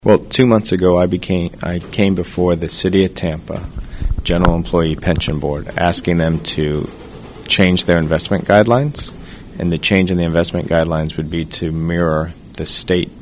Well, 2 months ago, I came before the City of Tampa General Employee Pension Board, asking them to change their investment guidelines, and the change in the investment guidelines would be to mirror the state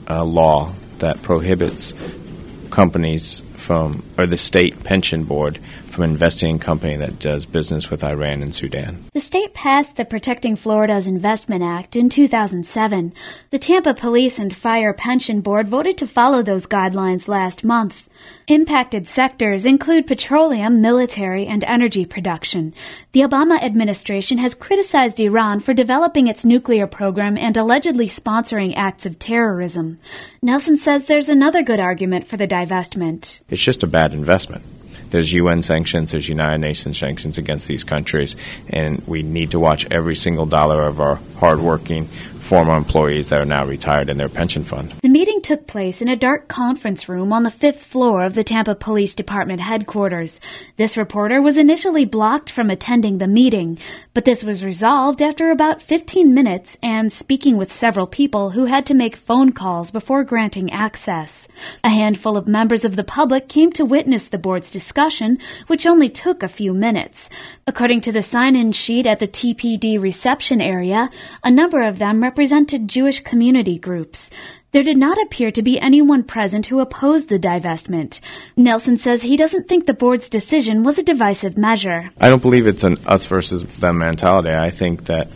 law that prohibits companies or the state pension board from investing in a company that does business with Iran and Sudan. The state passed the Protecting Florida's Investment Act in 2007. The Tampa Police and Fire Pension Board voted to follow those guidelines last month. Impacted sectors include petroleum, military, and energy production. The Obama administration has criticized Iran for developing its nuclear program and allegedly sponsoring acts of terrorism. Nelson says there's another good argument for the divestment. It's just a bad investment. There's UN sanctions, there's United Nations sanctions against these countries, and we need to watch every single dollar of our hardworking former employees that are now retired in their pension fund. The meeting took place in a dark conference room on the 5th floor of the Tampa Police Department headquarters. This reporter was initially blocked from attending the meeting, but this was resolved after about 15 minutes and speaking with several people who had to make phone calls before granting access. A handful of members of the public came to witness the board's discussion, which only took a few minutes. According to the sign-in sheet at the TPD reception area, a number of them represented Jewish community groups. There did not appear to be anyone present who opposed the divestment. Nelson says he doesn't think the board's decision was a divisive measure. I don't believe it's an us versus them mentality. I think that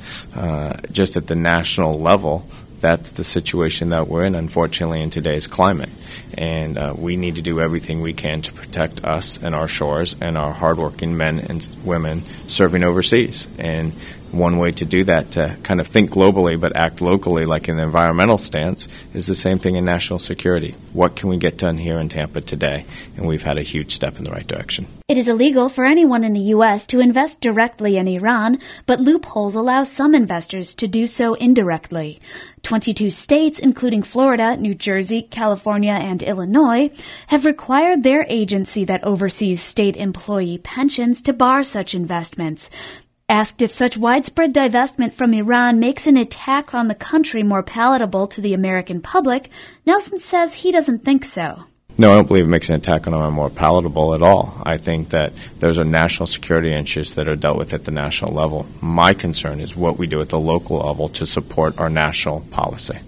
just at the national level, that's the situation that we're in, unfortunately, in today's climate. And we need to do everything we can to protect us and our shores and our hardworking men and women serving overseas. And one way to do that, to kind of think globally but act locally, like in the environmental stance, is the same thing in national security. What can we get done here in Tampa today? And we've had a huge step in the right direction. It is illegal for anyone in the U.S. to invest directly in Iran, but loopholes allow some investors to do so indirectly. 22 states, including Florida, New Jersey, California, and Illinois, have required their agency that oversees state employee pensions to bar such investments. Asked if such widespread divestment from Iran makes an attack on the country more palatable to the American public, Nelson says he doesn't think so. No, I don't believe it makes an attack on them more palatable at all. I think that those are national security interests that are dealt with at the national level. My concern is what we do at the local level to support our national policy.